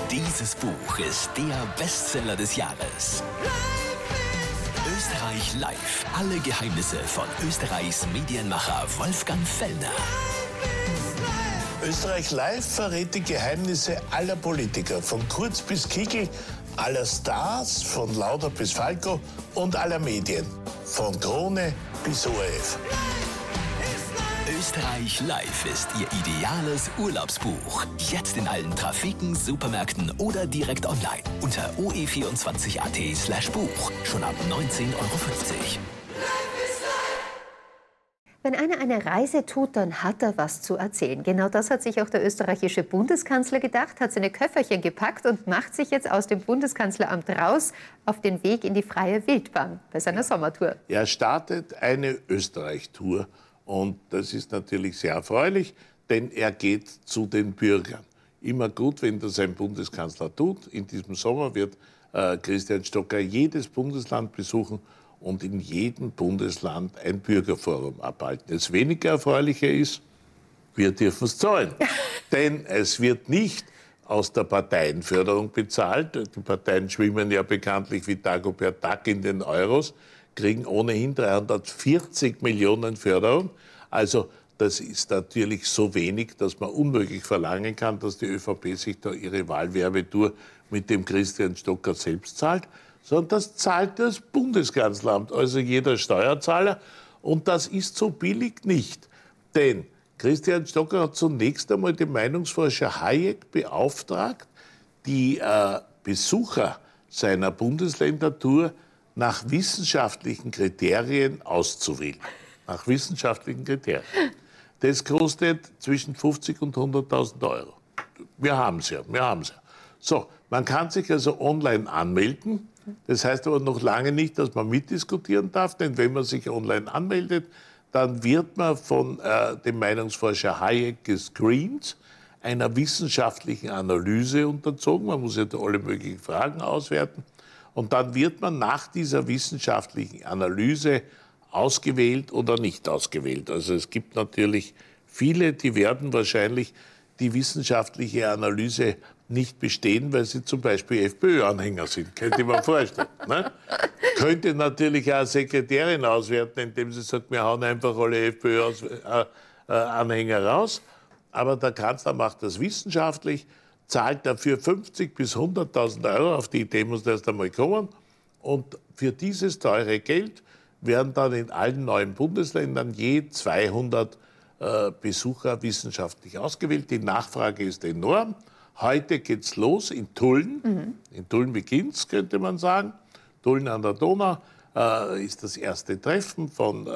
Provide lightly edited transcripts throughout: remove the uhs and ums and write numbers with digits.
Dieses Buch ist der Bestseller des Jahres. Österreich live. Alle Geheimnisse von Österreichs Medienmacher Wolfgang Fellner. Österreich live verrät die Geheimnisse aller Politiker, von Kurz bis Kickl, aller Stars, von Lauder bis Falco und aller Medien, von Krone bis ORF. Österreich live ist Ihr ideales Urlaubsbuch. Jetzt in allen Trafiken, Supermärkten oder direkt online unter oe24.at/Buch. Schon ab 19,50 €. Wenn einer eine Reise tut, dann hat er was zu erzählen. Genau das hat sich auch der österreichische Bundeskanzler gedacht, hat seine Köfferchen gepackt und macht sich jetzt aus dem Bundeskanzleramt raus auf den Weg in die freie Wildbahn bei seiner Sommertour. Er startet eine Österreich-Tour und das ist natürlich sehr erfreulich, denn er geht zu den Bürgern. Immer gut, wenn das ein Bundeskanzler tut. In diesem Sommer wird Christian Stocker jedes Bundesland besuchen und in jedem Bundesland ein Bürgerforum abhalten. Das weniger Erfreuliche ist, wir dürfen es zahlen. Denn es wird nicht aus der Parteienförderung bezahlt. Die Parteien schwimmen ja bekanntlich wie Dagobert Duck in den Euros, kriegen ohnehin 340 Millionen Förderung. Also das ist natürlich so wenig, dass man unmöglich verlangen kann, dass die ÖVP sich da ihre Wahlwerbetour mit dem Christian Stocker selbst zahlt, sondern das zahlt das Bundeskanzleramt, also jeder Steuerzahler. Und das ist so billig nicht. Denn Christian Stocker hat zunächst einmal den Meinungsforscher Hayek beauftragt, die Besucher seiner Bundesländertour nach wissenschaftlichen Kriterien auszuwählen. Nach wissenschaftlichen Kriterien. Das kostet zwischen 50 und 100.000 €. Wir haben es ja. So, man kann sich also online anmelden. Das heißt aber noch lange nicht, dass man mitdiskutieren darf, denn wenn man sich online anmeldet, dann wird man von dem Meinungsforscher Hayek gescreent, einer wissenschaftlichen Analyse unterzogen. Man muss ja da alle möglichen Fragen auswerten. Und dann wird man nach dieser wissenschaftlichen Analyse ausgewählt oder nicht ausgewählt. Also es gibt natürlich viele, die werden wahrscheinlich die wissenschaftliche Analyse nicht bestehen, weil sie zum Beispiel FPÖ-Anhänger sind. Könnte man vorstellen. Ne? Könnte natürlich auch eine Sekretärin auswerten, indem sie sagt, wir hauen einfach alle FPÖ-Anhänger raus. Aber der Kanzler macht das wissenschaftlich, zahlt dafür 50.000 bis 100.000 €. Auf die Idee muss erst einmal kommen. Und für dieses teure Geld werden dann in allen neuen Bundesländern je 200 Besucher wissenschaftlich ausgewählt. Die Nachfrage ist enorm. Heute geht's los in Tulln. In Tulln beginnt's, könnte man sagen. Tulln an der Donau ist das erste Treffen von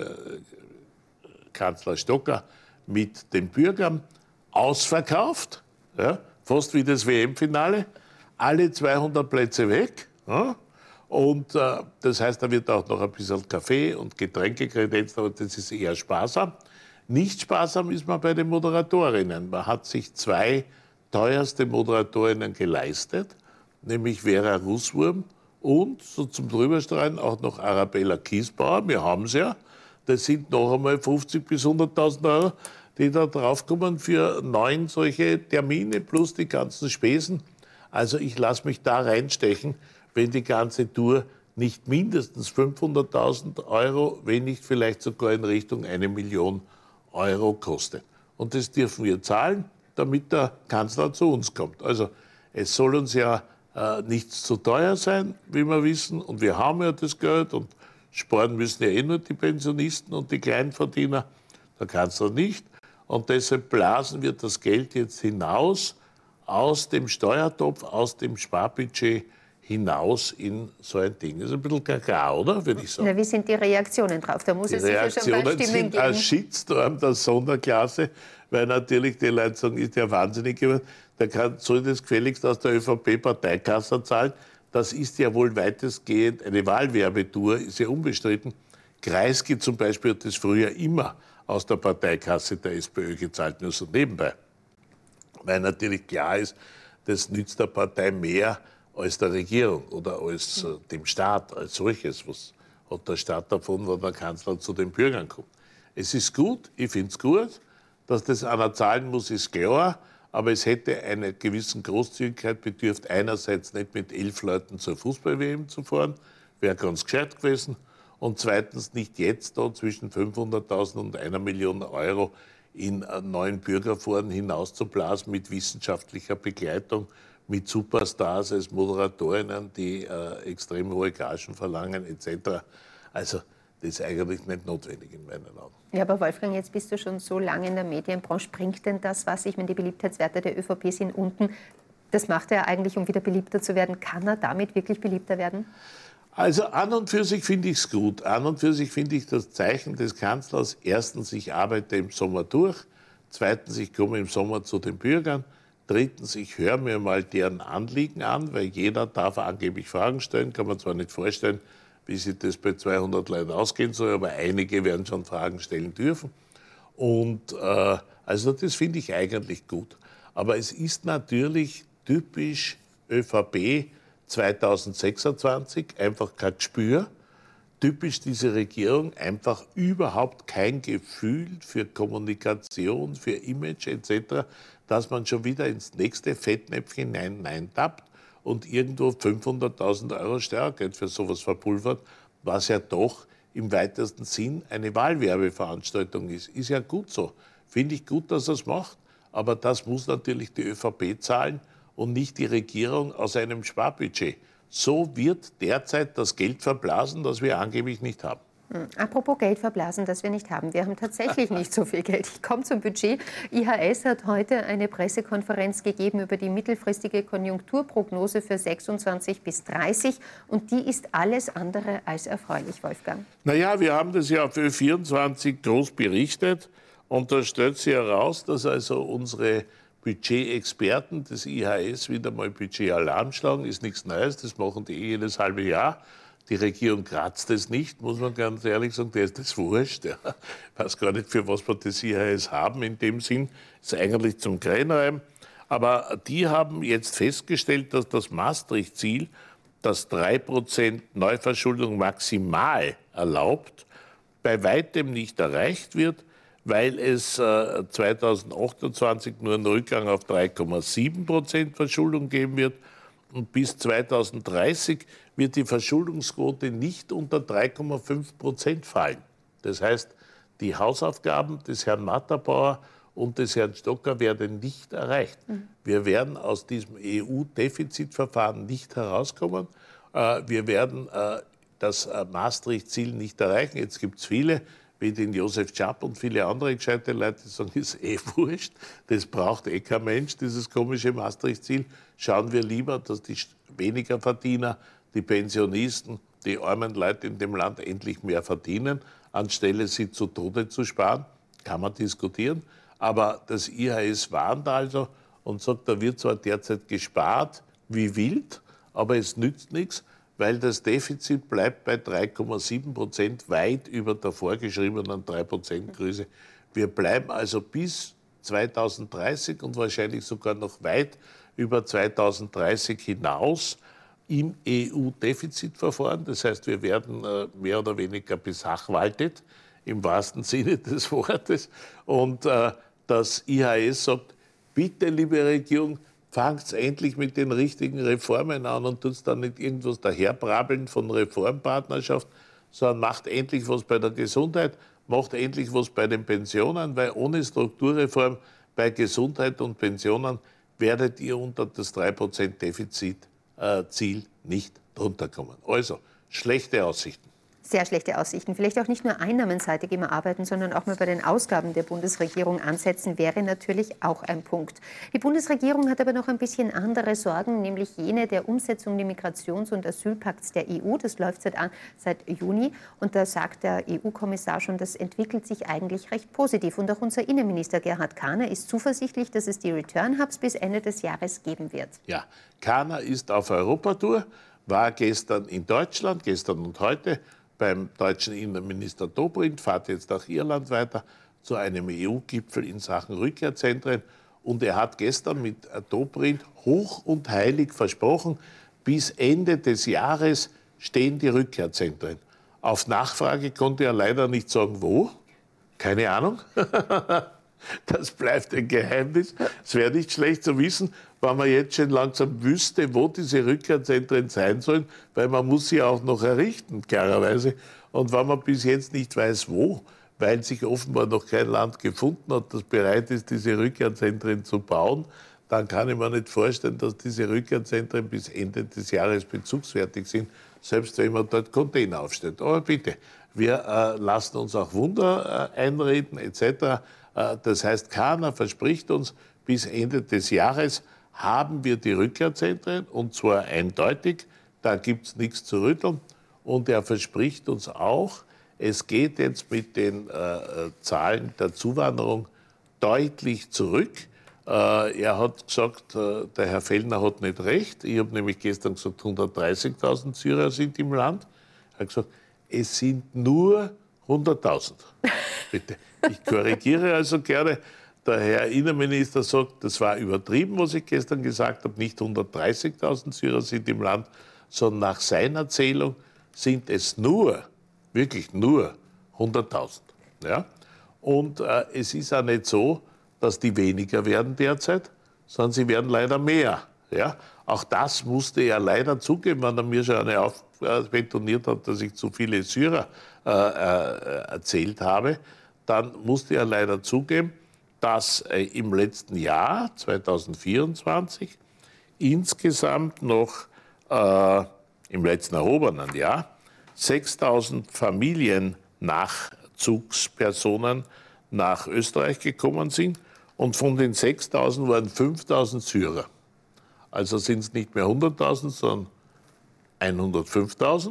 Kanzler Stocker mit den Bürgern. Ausverkauft, ja, fast wie das WM-Finale. Alle 200 Plätze weg. Ja. Und das heißt, da wird auch noch ein bisschen Kaffee und Getränke kredenzt, aber das ist eher sparsam. Nicht sparsam ist man bei den Moderatorinnen. Man hat sich zwei teuerste Moderatorinnen geleistet, nämlich Vera Russwurm und, so zum Drüberstreuen, auch noch Arabella Kiesbauer. Wir haben es ja. Das sind noch einmal 50.000 bis 100.000 €, die da draufkommen für 9 solche Termine plus die ganzen Spesen. Also ich lasse mich da reinstechen, wenn die ganze Tour nicht mindestens 500.000 €, wenn nicht vielleicht sogar in Richtung 1 Million € kostet. Und das dürfen wir zahlen, damit der Kanzler zu uns kommt. Also es soll uns ja nichts zu teuer sein, wie wir wissen. Und wir haben ja das Geld und sparen müssen ja eh nur die Pensionisten und die Kleinverdiener, der Kanzler nicht. Und deshalb blasen wir das Geld jetzt hinaus aus dem Steuertopf, aus dem Sparbudget hinaus in so ein Ding. Das ist ein bisschen Kakao, oder? Würde ich sagen. Na, wie sind die Reaktionen drauf? Da muss es sicher schon mal Stimmen sind geben. Ein Shitstorm der Sonderklasse, weil natürlich die Leute sagen, ist ja wahnsinnig geworden. Soll das gefälligst aus der ÖVP-Parteikasse zahlen? Das ist ja wohl weitestgehend eine Wahlwerbetour, ist ja unbestritten. Kreisky zum Beispiel hat das früher immer aus der Parteikasse der SPÖ gezahlt, nur so nebenbei. Weil natürlich klar ist, das nützt der Partei mehr als der Regierung oder als dem Staat als solches. Was hat der Staat davon, wenn der Kanzler zu den Bürgern kommt? Es ist gut, ich finde es gut, dass das einer zahlen muss, ist klar. aber es hätte einer gewissen Großzügigkeit bedürft, einerseits nicht mit 11 Leuten zur Fußball-WM zu fahren, wäre ganz gescheit gewesen, und zweitens nicht jetzt da zwischen 500.000 und 1 Million Euro in neuen Bürgerforen hinauszublasen mit wissenschaftlicher Begleitung, mit Superstars als Moderatorinnen, die extrem hohe Gagen verlangen etc. Also das ist eigentlich nicht notwendig in meinen Augen. Ja, aber Wolfgang, jetzt bist du schon so lange in der Medienbranche. Bringt denn das was? Ich meine, die Beliebtheitswerte der ÖVP sind unten. Das macht er eigentlich, um wieder beliebter zu werden. Kann er damit wirklich beliebter werden? Also an und für sich finde ich es gut. An und für sich finde ich das Zeichen des Kanzlers: erstens, ich arbeite im Sommer durch. Zweitens, ich komme im Sommer zu den Bürgern. Drittens, ich höre mir mal deren Anliegen an, weil jeder darf angeblich Fragen stellen. Kann man zwar nicht vorstellen, wie sich das bei 200 Leuten ausgehen soll, aber einige werden schon Fragen stellen dürfen. Und also das finde ich eigentlich gut. Aber es ist natürlich typisch ÖVP 2026, einfach kein Gespür. Typisch diese Regierung, einfach überhaupt kein Gefühl für Kommunikation, für Image etc., dass man schon wieder ins nächste Fettnäpfchen hineintappt und irgendwo 500.000 Euro Steuergeld für sowas verpulvert, was ja doch im weitesten Sinn eine Wahlwerbeveranstaltung ist. Ist ja gut so. Finde ich gut, dass er es macht, aber das muss natürlich die ÖVP zahlen und nicht die Regierung aus einem Sparbudget. So wird derzeit das Geld verblasen, das wir angeblich nicht haben. Apropos Geld verblasen, das wir nicht haben. Wir haben tatsächlich nicht so viel Geld. Ich komme zum Budget. IHS hat heute eine Pressekonferenz gegeben über die mittelfristige Konjunkturprognose für 26 bis 30. Und die ist alles andere als erfreulich, Wolfgang. Naja, wir haben das ja auf Ö24 groß berichtet. Und da stellt sich heraus, dass also unsere Budgetexperten des IHS wieder mal Budgetalarm schlagen. Ist nichts Neues, das machen die jedes halbe Jahr. Die Regierung kratzt es nicht, muss man ganz ehrlich sagen, der ist das wurscht. Ja. Ich weiß gar nicht, für was wir das IHS haben in dem Sinn. Ist eigentlich zum Kränreiben. Aber die haben jetzt festgestellt, dass das Maastricht-Ziel, das 3% Neuverschuldung maximal erlaubt, bei weitem nicht erreicht wird, weil es 2028 nur einen Rückgang auf 3,7% Verschuldung geben wird. Und bis 2030 wird die Verschuldungsquote nicht unter 3,5% fallen. Das heißt, die Hausaufgaben des Herrn Matterbauer und des Herrn Stocker werden nicht erreicht. Wir werden aus diesem EU-Defizitverfahren nicht herauskommen. Wir werden das Maastricht-Ziel nicht erreichen. Jetzt gibt es viele, wie den Josef Schapp und viele andere gescheite Leute, die sagen, ist wurscht, das braucht kein Mensch, dieses komische Maastricht-Ziel. Schauen wir lieber, dass die weniger Verdiener, die Pensionisten, die armen Leute in dem Land endlich mehr verdienen, anstelle sie zu Tode zu sparen. Kann man diskutieren. Aber das IHS warnt also und sagt, da wird zwar derzeit gespart wie wild, aber es nützt nichts, weil das Defizit bleibt bei 3,7%, weit über der vorgeschriebenen 3%-Größe. Wir bleiben also bis 2030 und wahrscheinlich sogar noch weit über 2030 hinaus im EU-Defizitverfahren. Das heißt, wir werden mehr oder weniger besachwaltet, im wahrsten Sinne des Wortes. Und das IHS sagt, bitte, liebe Regierung, fangt endlich mit den richtigen Reformen an und tut dann nicht irgendwas daherbrabbeln von Reformpartnerschaft, sondern macht endlich was bei der Gesundheit, macht endlich was bei den Pensionen, weil ohne Strukturreform bei Gesundheit und Pensionen werdet ihr unter das 3% Defizitziel nicht drunter kommen. Also, schlechte Aussichten. Sehr schlechte Aussichten. Vielleicht auch nicht nur einnahmenseitig immer arbeiten, sondern auch mal bei den Ausgaben der Bundesregierung ansetzen, wäre natürlich auch ein Punkt. Die Bundesregierung hat aber noch ein bisschen andere Sorgen, nämlich jene der Umsetzung des Migrations- und Asylpakts der EU. Das läuft seit Juni. Und da sagt der EU-Kommissar schon, das entwickelt sich eigentlich recht positiv. Und auch unser Innenminister Gerhard Kahner ist zuversichtlich, dass es die Return-Hubs bis Ende des Jahres geben wird. Ja, Kahner ist auf Europatour, war gestern in Deutschland, gestern und heute, beim deutschen Innenminister Dobrindt, fährt jetzt nach Irland weiter zu einem EU-Gipfel in Sachen Rückkehrzentren. Und er hat gestern mit Dobrindt hoch und heilig versprochen, bis Ende des Jahres stehen die Rückkehrzentren. Auf Nachfrage konnte er leider nicht sagen, wo. Keine Ahnung. Das bleibt ein Geheimnis. Es wäre nicht schlecht zu wissen, wenn man jetzt schon langsam wüsste, wo diese Rückkehrzentren sein sollen, weil man muss sie auch noch errichten, klarerweise. Und wenn man bis jetzt nicht weiß, wo, weil sich offenbar noch kein Land gefunden hat, das bereit ist, diese Rückkehrzentren zu bauen, dann kann ich mir nicht vorstellen, dass diese Rückkehrzentren bis Ende des Jahres bezugsfertig sind, selbst wenn man dort Container aufstellt. Aber bitte, wir lassen uns auch Wunder einreden etc. Das heißt, keiner verspricht uns, bis Ende des Jahres haben wir die Rückkehrzentren, und zwar eindeutig, da gibt es nichts zu rütteln. Und er verspricht uns auch, es geht jetzt mit den Zahlen der Zuwanderung deutlich zurück. Er hat gesagt, der Herr Fellner hat nicht recht. Ich habe nämlich gestern gesagt, 130.000 Syrer sind im Land. Er hat gesagt, es sind nur 100.000. Bitte. Ich korrigiere also gerne. Der Herr Innenminister sagt, das war übertrieben, was ich gestern gesagt habe. Nicht 130.000 Syrer sind im Land, sondern nach seiner Zählung sind es nur, wirklich nur 100.000. Ja? Und es ist auch nicht so, dass die weniger werden derzeit, sondern sie werden leider mehr. Ja? Auch das musste er leider zugeben, wenn er mir schon betoniert hat, dass ich zu viele Syrer erzählt habe. Dann musste er leider zugeben, dass im letzten Jahr, 2024, insgesamt noch im letzten erhobenen Jahr 6.000 Familiennachzugspersonen nach Österreich gekommen sind. Und von den 6.000 waren 5.000 Syrer. Also sind es nicht mehr 100.000, sondern 105.000.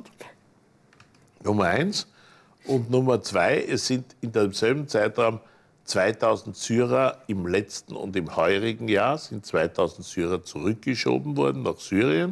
Nummer 1. Und Nummer 2, es sind in demselben Zeitraum 2.000 Syrer im letzten und im heurigen Jahr, sind 2.000 Syrer zurückgeschoben worden nach Syrien.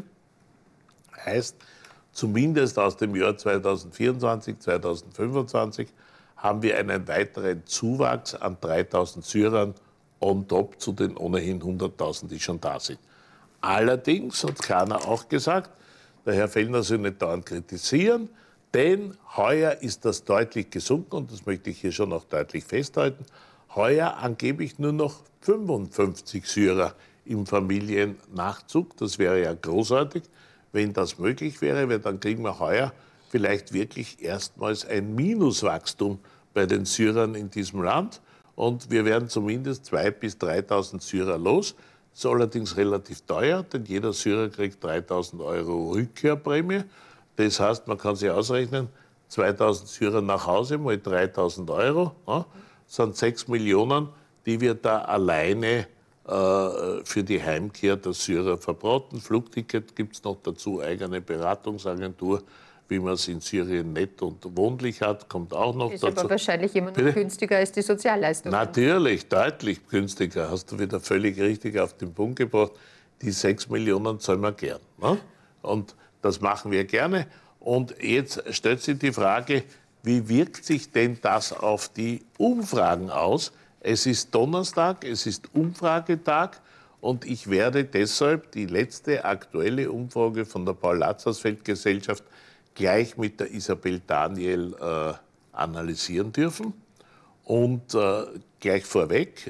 Heißt, zumindest aus dem Jahr 2024, 2025 haben wir einen weiteren Zuwachs an 3.000 Syrern on top zu den ohnehin 100.000, die schon da sind. Allerdings hat keiner auch gesagt, der Herr Fellner soll nicht dauernd kritisieren, denn heuer ist das deutlich gesunken, und das möchte ich hier schon noch deutlich festhalten. Heuer angeblich nur noch 55 Syrer im Familiennachzug. Das wäre ja großartig, wenn das möglich wäre, weil dann kriegen wir heuer vielleicht wirklich erstmals ein Minuswachstum bei den Syrern in diesem Land. Und wir werden zumindest 2.000 bis 3.000 Syrer los. Das ist allerdings relativ teuer, denn jeder Syrer kriegt 3.000 € Rückkehrprämie. Das heißt, man kann sich ausrechnen, 2.000 Syrer nach Hause mal 3.000 €, ja, sind 6 Millionen, die wir da alleine für die Heimkehr der Syrer verbraten. Flugticket gibt es noch dazu, eigene Beratungsagentur, wie man es in Syrien nett und wohnlich hat, kommt auch noch ist dazu. Aber wahrscheinlich immer noch günstiger als die Sozialleistung. Natürlich, deutlich günstiger. Hast du wieder völlig richtig auf den Punkt gebracht. Die 6 Millionen zahlen wir gern. Ne? Und das machen wir gerne. Und jetzt stellt sich die Frage, wie wirkt sich denn das auf die Umfragen aus? Es ist Donnerstag, es ist Umfragetag, und ich werde deshalb die letzte aktuelle Umfrage von der Paul-Lazarsfeld-Gesellschaft gleich mit der Isabel Daniel analysieren dürfen. Und gleich vorweg,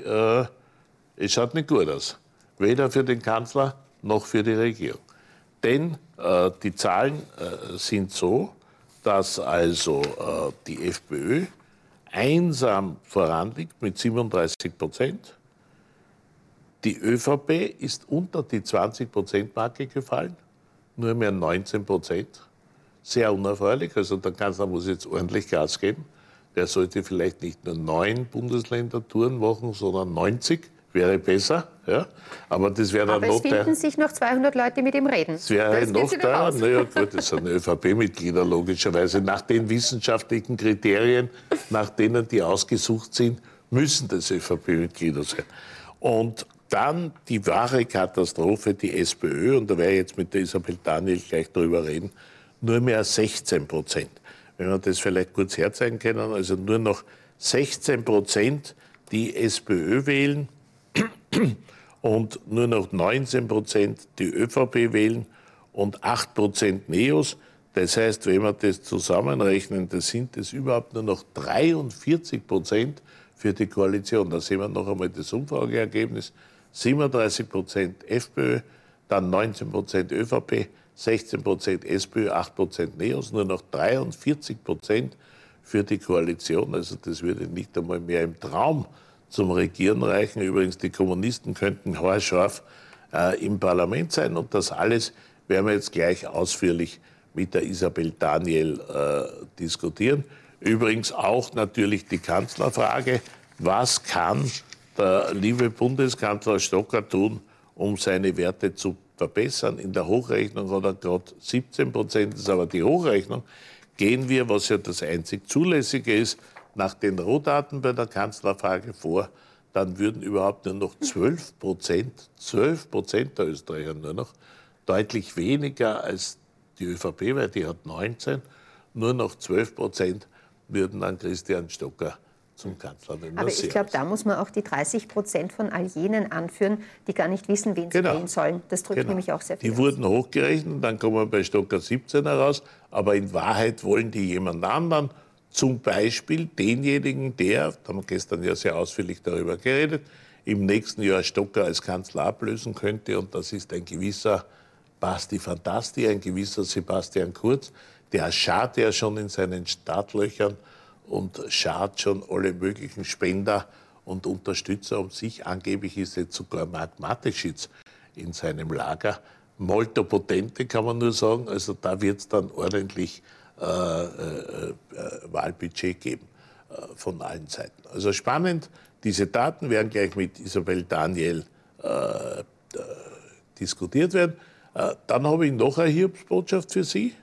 es schaut nicht gut aus. Weder für den Kanzler noch für die Regierung. Denn die Zahlen sind so, dass also die FPÖ einsam voranliegt mit 37%. Die ÖVP ist unter die 20%-Marke gefallen, nur mehr 19%. Sehr unerfreulich, also der Kanzler muss jetzt ordentlich Gas geben. Der sollte vielleicht nicht nur 9 Bundesländer-Touren machen, sondern 90, wäre besser. Ja? Aber das wäre dann Aber noch es finden sich noch 200 Leute, die mit ihm reden. Das wäre noch da. Naja, gut, das sind ÖVP-Mitglieder logischerweise. Nach den wissenschaftlichen Kriterien, nach denen die ausgesucht sind, müssen das ÖVP-Mitglieder sein. Und dann die wahre Katastrophe, die SPÖ, und da werde ich jetzt mit der Isabel Daniel gleich drüber reden, nur mehr 16%. Wenn wir das vielleicht kurz herzeigen können, also nur noch 16%, die SPÖ wählen und nur noch 19% die ÖVP wählen und 8% Neos. Das heißt, wenn wir das zusammenrechnen, das sind es überhaupt nur noch 43% für die Koalition. Da sehen wir noch einmal das Umfrageergebnis. 37% FPÖ, dann 19% ÖVP, 16% SPÖ, 8% NEOS, nur noch 43% für die Koalition. Also das würde nicht einmal mehr im Traum zum Regieren reichen. Übrigens, die Kommunisten könnten haarscharf im Parlament sein. Und das alles werden wir jetzt gleich ausführlich mit der Isabel Daniel diskutieren. Übrigens auch natürlich die Kanzlerfrage. Was kann der liebe Bundeskanzler Stocker tun, um seine Werte zu verbessern? In der Hochrechnung hat er gerade 17%. Das ist aber die Hochrechnung. Gehen wir, was ja das einzig Zulässige ist, nach den Rohdaten bei der Kanzlerfrage vor, dann würden überhaupt nur noch 12% der Österreicher nur noch, deutlich weniger als die ÖVP, weil die hat 19, nur noch 12% würden an Christian Stocker zum Kanzler. Aber ich glaube, da muss man auch die 30% von all jenen anführen, die gar nicht wissen, wen sie wählen sollen. Das drückt nämlich auch sehr viel Die wurden hochgerechnet, dann kommen bei Stocker 17 heraus, aber in Wahrheit wollen die jemand anderen, zum Beispiel denjenigen, der, da haben wir gestern ja sehr ausführlich darüber geredet, im nächsten Jahr Stocker als Kanzler ablösen könnte, und das ist ein gewisser Basti Fantasti, ein gewisser Sebastian Kurz, der schart ja schon in seinen Startlöchern und schart schon alle möglichen Spender und Unterstützer um sich. Angeblich ist jetzt sogar Marc Mateschitz in seinem Lager. Molto potente, kann man nur sagen. Also da wird es dann ordentlich Wahlbudget geben von allen Seiten. Also spannend. Diese Daten werden gleich mit Isabel Daniel diskutiert werden. Dann habe ich noch eine Hiobsbotschaft für Sie.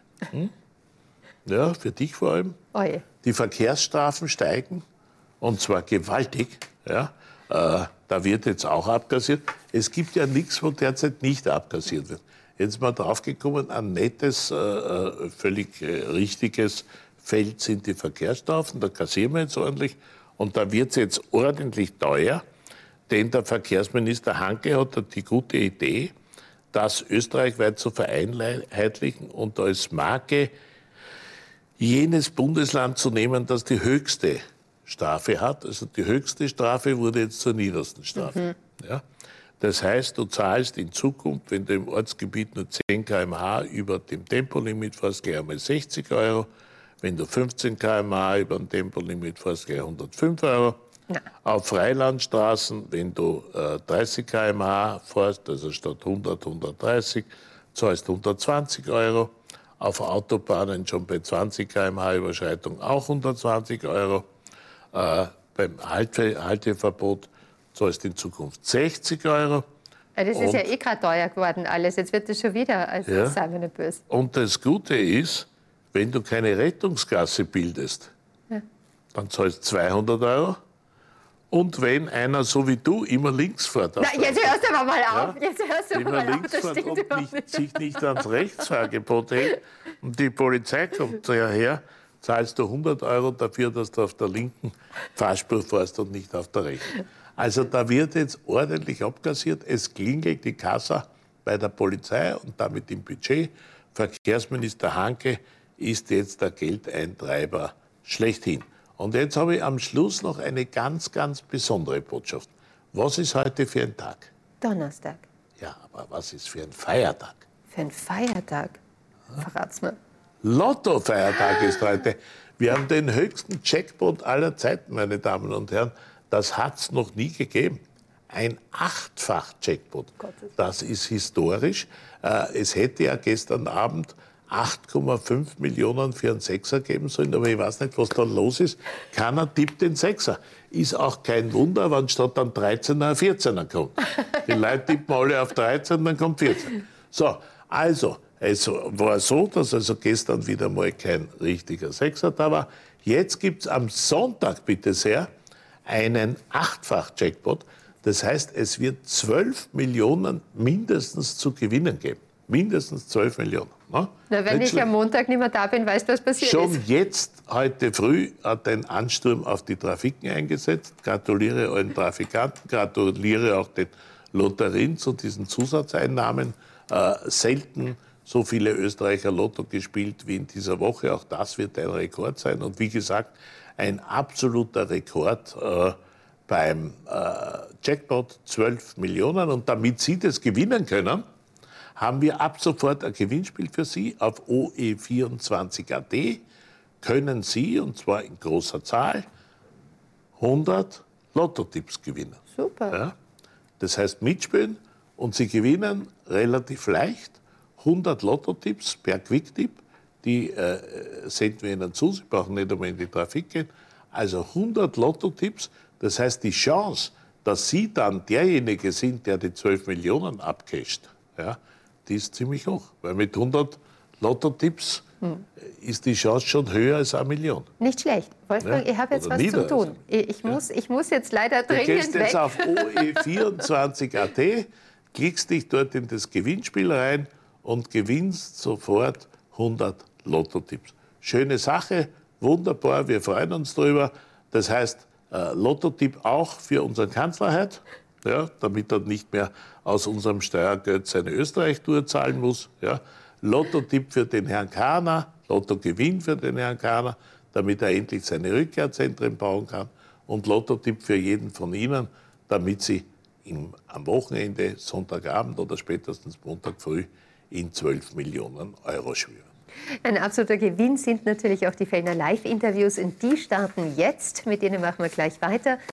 Ja, für dich vor allem. Oje. Die Verkehrsstrafen steigen, und zwar gewaltig. Ja. Da wird jetzt auch abkassiert. Es gibt ja nichts, wo derzeit nicht abkassiert wird. Jetzt mal draufgekommen, ein nettes, völlig richtiges Feld sind die Verkehrsstrafen. Da kassieren wir jetzt ordentlich. Und da wird es jetzt ordentlich teuer, denn der Verkehrsminister Hanke hat die gute Idee, das österreichweit zu vereinheitlichen und als Marke jenes Bundesland zu nehmen, das die höchste Strafe hat. Also die höchste Strafe wurde jetzt zur niedersten Strafe. Ja? Das heißt, du zahlst in Zukunft, wenn du im Ortsgebiet nur 10 km/h über dem Tempolimit fährst, gleich einmal 60 €. Wenn du 15 km/h über dem Tempolimit fährst, gleich 105 €. Ja. Auf Freilandstraßen, wenn du 30 km/h fährst, also statt 100, 130, zahlst 120 €. Auf Autobahnen schon bei 20 km/h Überschreitung auch 120 €. Beim Halteverbot zahlst du in Zukunft 60 €. Das ist ja gerade teuer geworden alles. Jetzt wird das schon wieder, also ja. Seien wir nicht böse. Und das Gute ist, wenn du keine Rettungsgasse bildest, ja, dann zahlst du 200 €. Und wenn einer so wie du immer links fährt, na, jetzt hörst du aber mal auf. Ja, jetzt hörst du immer mal links auf. Fährt und sich nicht ans Rechtsfahrgebot hält und die Polizei kommt daher, zahlst du 100 € dafür, dass du auf der linken Fahrspur fährst und nicht auf der rechten. Also da wird jetzt ordentlich abkassiert. Es klingelt die Kassa bei der Polizei und damit im Budget. Verkehrsminister Hanke ist jetzt der Geldeintreiber schlechthin. Und jetzt habe ich am Schluss noch eine ganz, ganz besondere Botschaft. Was ist heute für ein Tag? Donnerstag. Ja, aber was ist für ein Feiertag? Für ein Feiertag? Verrat's mir. Lotto-Feiertag ist heute. Wir haben den höchsten Jackpot aller Zeiten, meine Damen und Herren. Das hat es noch nie gegeben. Ein 8-fach-Jackpot. Das ist historisch. Es hätte ja gestern Abend 8,5 Millionen für einen Sechser geben sollen, aber ich weiß nicht, was da los ist. Keiner tippt den Sechser. Ist auch kein Wunder, wenn statt dann 13er ein 14er kommt. Die Leute tippen alle auf 13, dann kommt 14. So, also, es war so, dass also gestern wieder mal kein richtiger Sechser da war. Jetzt gibt es am Sonntag, bitte sehr, einen 8-fach-Jackpot. Das heißt, es wird 12 Millionen mindestens zu gewinnen geben. Mindestens 12 Millionen. Ne? Na, wenn ich am Montag nicht mehr da bin, weißt du, was passiert ist? Schon jetzt, heute früh, hat ein Ansturm auf die Trafiken eingesetzt. Gratuliere allen Trafikanten, gratuliere auch den Lotterien zu diesen Zusatzeinnahmen. Selten so viele Österreicher Lotto gespielt wie in dieser Woche. Auch das wird ein Rekord sein. Und wie gesagt, ein absoluter Rekord beim Jackpot 12 Millionen. Und damit Sie das gewinnen können, haben wir ab sofort ein Gewinnspiel für Sie. Auf OE24.at können Sie, und zwar in großer Zahl, 100 Lotto-Tipps gewinnen. Super. Ja? Das heißt mitspielen und Sie gewinnen relativ leicht 100 Lotto-Tipps per Quick-Tipp. Die senden wir Ihnen zu. Sie brauchen nicht einmal in die Trafik gehen. Also 100 Lotto-Tipps. Das heißt, die Chance, dass Sie dann derjenige sind, der die 12 Millionen abcasht, ja, die ist ziemlich hoch. Weil mit 100 Lotto-Tipps ist die Chance schon höher als 1 Million. Nicht schlecht. Wolfgang, Ja, ich habe jetzt oder was nieder, zu tun. Ich muss jetzt leider Du dringend gehst jetzt weg. auf OE24.at, klickst dich dort in das Gewinnspiel rein und gewinnst sofort 100 Lotto-Tipps. Schöne Sache, wunderbar, wir freuen uns drüber. Das heißt, Lotto-Tipp auch für unseren Kanzler heute, ja, damit er nicht mehr aus unserem Steuergeld seine Österreich-Tour zahlen muss. Ja. Lotto-Tipp für den Herrn Kahner, Lotto-Gewinn für den Herrn Kahner, damit er endlich seine Rückkehrzentren bauen kann. Und Lotto-Tipp für jeden von Ihnen, damit Sie am Wochenende, Sonntagabend oder spätestens Montag früh in 12 Millionen Euro schwören. Ein absoluter Gewinn sind natürlich auch die Fellner Live-Interviews und die starten jetzt. Mit denen machen wir gleich weiter.